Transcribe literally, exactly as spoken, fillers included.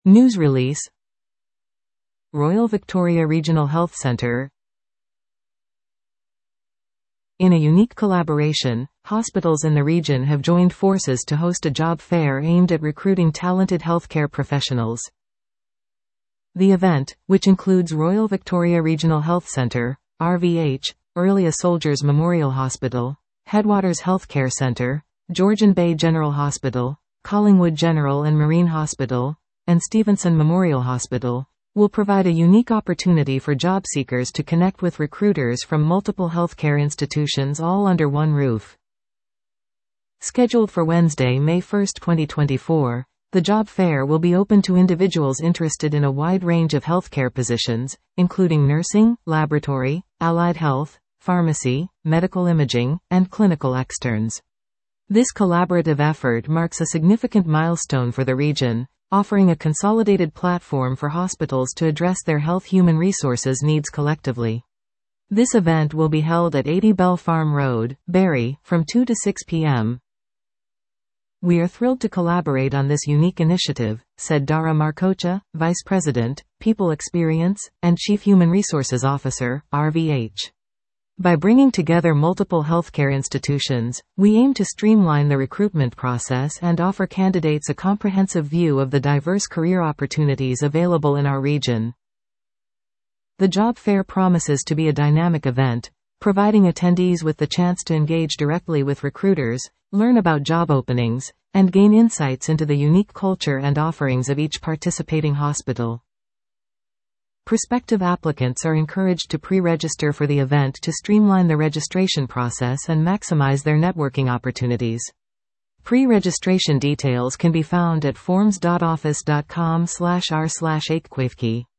News release. Royal Victoria Regional Health Centre. In a unique collaboration, hospitals in the region have joined forces to host a job fair aimed at recruiting talented healthcare professionals. The event, which includes Royal Victoria Regional Health Centre, R V H, Earlia Soldiers Memorial Hospital, Headwaters Healthcare Centre, Georgian Bay General Hospital, Collingwood General and Marine Hospital, and Stevenson Memorial Hospital, will provide a unique opportunity for job seekers to connect with recruiters from multiple healthcare institutions all under one roof. Scheduled for Wednesday, May first, twenty twenty-four, the job fair will be open to individuals interested in a wide range of healthcare positions, including nursing, laboratory, allied health, pharmacy, medical imaging, and clinical externs. This collaborative effort marks a significant milestone for the region, offering a consolidated platform for hospitals to address their health human resources needs collectively. This event will be held at eighty Bell Farm Road, Barrie, from two to six p m We are thrilled to collaborate on this unique initiative, said Dara Markocha, Vice President, People Experience, and Chief Human Resources Officer, R V H. By bringing together multiple healthcare institutions, we aim to streamline the recruitment process and offer candidates a comprehensive view of the diverse career opportunities available in our region. The job fair promises to be a dynamic event, providing attendees with the chance to engage directly with recruiters, learn about job openings, and gain insights into the unique culture and offerings of each participating hospital. Prospective applicants are encouraged to pre-register for the event to streamline the registration process and maximize their networking opportunities. Pre-registration details can be found at forms dot office dot com slash r slash eight quaifki.